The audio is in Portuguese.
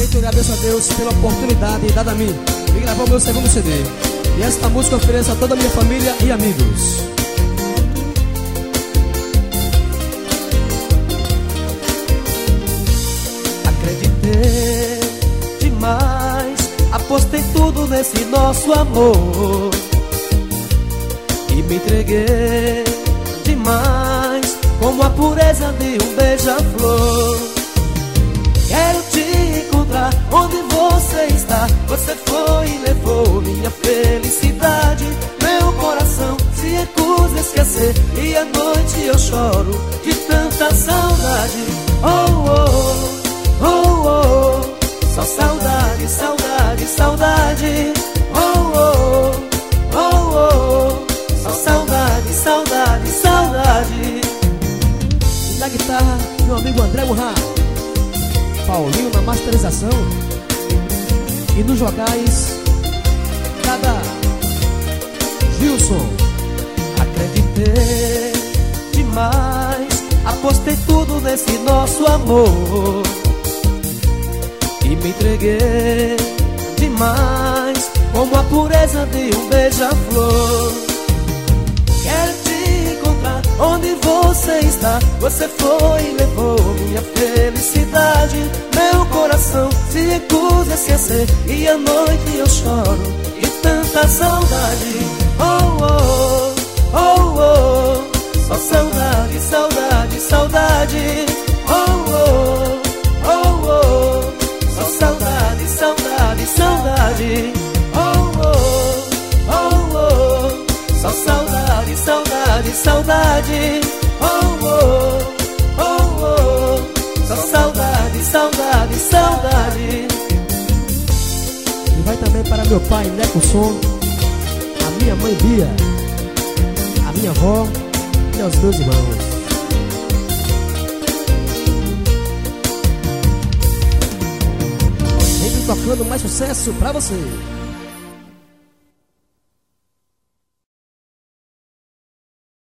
que eu agradeço a Deus pela oportunidade dada a mim de gravar o meu segundo CD. E esta música eu ofereço a toda a minha família e amigos. Acreditei demais, apostei tudo nesse nosso amor e me entreguei demais, como a pureza de um beija-flor. Quero te encontrar onde você está. Você foi e levou minha felicidade. Meu coração se recusa a esquecer, e à noite eu choro de tanta saudade. Oh, oh, oh, oh, só saudade, saudade, saudade. Oh, oh, oh, oh, só saudade, saudade, saudade. E na guitarra, meu amigo André Murra, Paulinho na masterização, e nos vocais, cada Gilson. Acreditei demais, apostei tudo nesse nosso amor e me entreguei demais, como a pureza de um beija-flor. Quero te encontrar onde você está. Você foi e levou minha felicidade. Meu coração se recusa a esquecer, e à noite eu choro de tanta saudade. Oh, oh, oh, oh, só saudade, saudade, saudade. Oh, oh, oh, oh, só saudade, saudade, saudade. Oh, oh, oh, oh, só saudade, saudade, saudade. Oh, oh, oh, oh, só saudade, saudade, saudade. E vai também para meu pai Neco Som, a minha mãe Bia, a minha avó e aos meus irmãos. Sempre tocando mais sucesso pra você.